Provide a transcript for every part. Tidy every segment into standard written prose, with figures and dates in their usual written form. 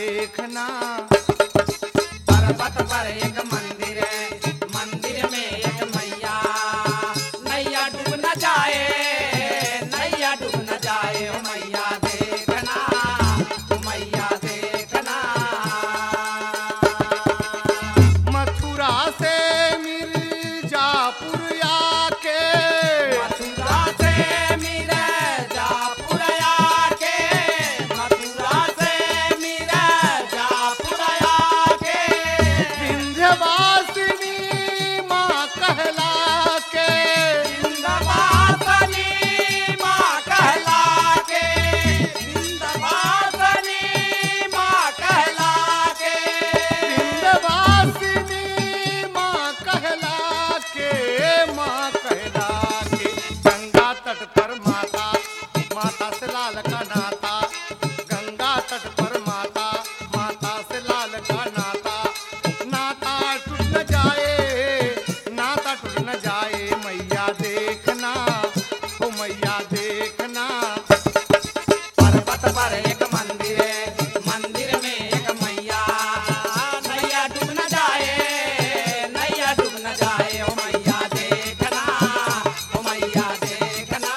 देखना। पर्वत पर एक मंदिर है, मंदिर में एक मैया, नैया डूब न जाए, नैया डूब न जाए, ओ मैया देखना, ओ मैया देखना। मथुरा से मिर्जापुर आके, मथुरा से मिर्जापुर आके, मथुरा से मिर्जापुर आके, विंध्यवासिनी माँ कहला के, विंध्यवासिनी माँ कहला के, विंध्यवासिनी माँ कहला के, विंध्यवासिनी माँ कहला के, माँ कहला के। गंगा तट पर माता, माता से लाल का नाता, गंगा तट पर माता, माता से लाल का नाता, नाता टूट न जाए, नाता टूट न जाए, मैया देखना, ओ मैया देखना। पर्वत पर एक मंदिर है, मंदिर में एक मैया, नैया डूब न जाए, नैया डूब न जाए, ओ मैया देखना, ओ मैया देखना।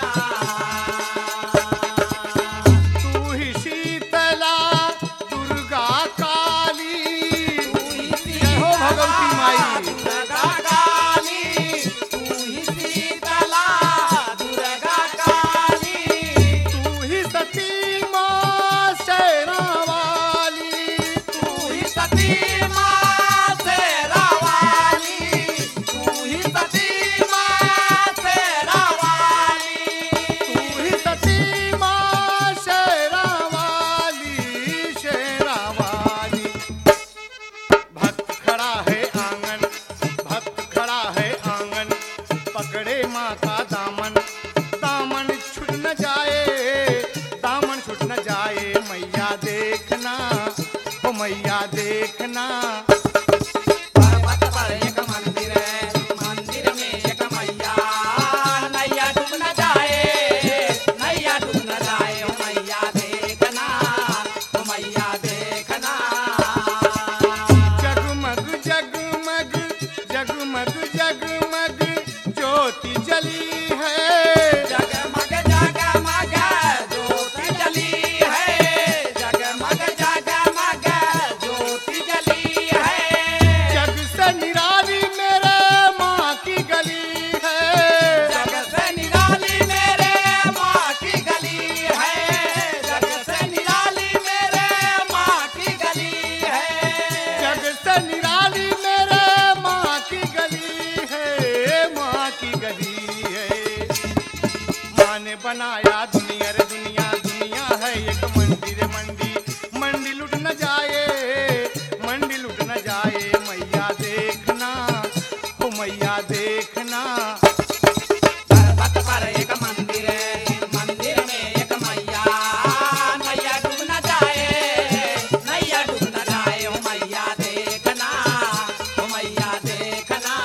तू ही शीतला दुर्गा काली, तू ही जय हो भगवती माई। दुर्गा काली, तू ही शीतला दुर्गा काली, तू ही सती माँ शेरा वाली, तू ही सती माँ शेरा वाली, तू ही सती माँ शेरा वाली, तू ही सती माँ शेरा वाली, शेरा वाली। भक्त खड़ा है आंगन, भक्त खड़ा है आंगन, पकड़े माँ का दामन, दामन छूट न जाए, दामन छूट न जाए, मैया देखना, ओ मैया देखना। पर्वत पर एक मंदिर है, मंदिर में एक मैया, नैया डूब न जाए, नैया डूब न जाए, ओ मैया देखना, ओ मैया देखना। जगमग जगमग जगमग जगमग ज्योति जली है, जगमग जगमग ज्योति जली है, जगमग जगमग ज्योति जली है, जग से निराली मेरे माँ की गली है, जग से निराली मेरे माँ की गली है, जग से निराली मेरे माँ की गली है, जग से निराली मेरे माँ की गली है, माँ की गली है। माँ ने बनाया दुनिया रे दुनिया, दुनिया है एक मंदिर मंडी, मंडी लुट न जाए, मंडी लुट न जाए, मैया देखना, ओ मैया देखना। पर्वत पर एक मंदिर है, मंदिर में एक मैया, नैया डूब न जाए, नैया डूब न जाए, ओ मैया देखना, ओ मैया देखना।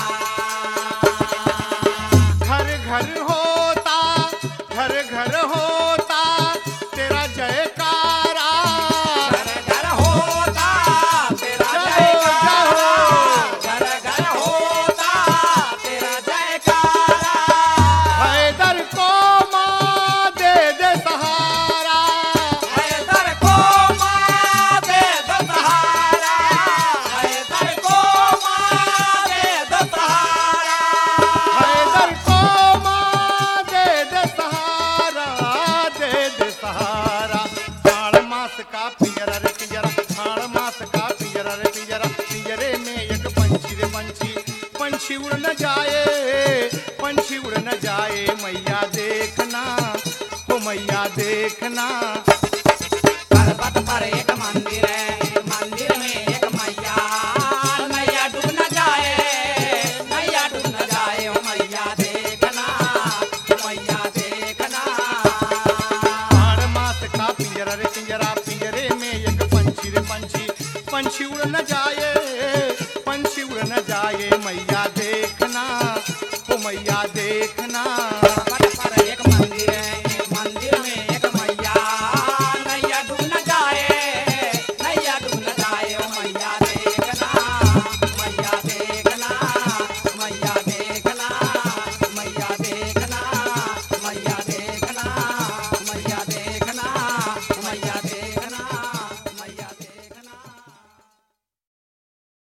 घर घर होता, घर घर होता तेरा जयकारा, घर घर होता तेरा जय हो, जयकारा, घर घर होता तेरा जयकारा, हैदर को माँ दे दे सहारा, हैदर को माँ दे दो सहारा, हैदर को माँ दे दो सहारा, हैदर को माँ दे दे सहारा, दे दे सहारा। हाड़ मास का पिंजरा रे पिंजरा, हाड़ मास का पिंजरा रे पिंजरा, पिंजरे में एक पंछी रे पंछी, पंछी उड़ न जाए, पंछी उड़ न जाए, मैया देखना, ओ मैया देखना। पर्वत पर एक मंदिर है, मंदिर में एक मैया, नैया डूब न जाए, नैया डूब न जाए, ओ मैया देखना, ओ मैया देखना। हाड़ मास का पिंजरा रे पिंजरा, पिंजरे में एक पंछी रे पंछी, पंछी उड़ न जाए,